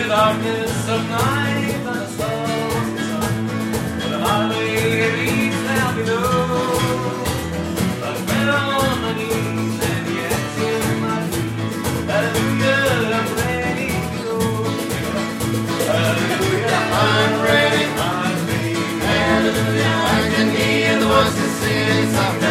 darkness of night and the soft sun, but the highway leads down below. I fell on my knees and yet to my feet. Hallelujah, I'm ready to go. Hallelujah, I'm ready, I'm ready. Hallelujah, I can hear the voices sing.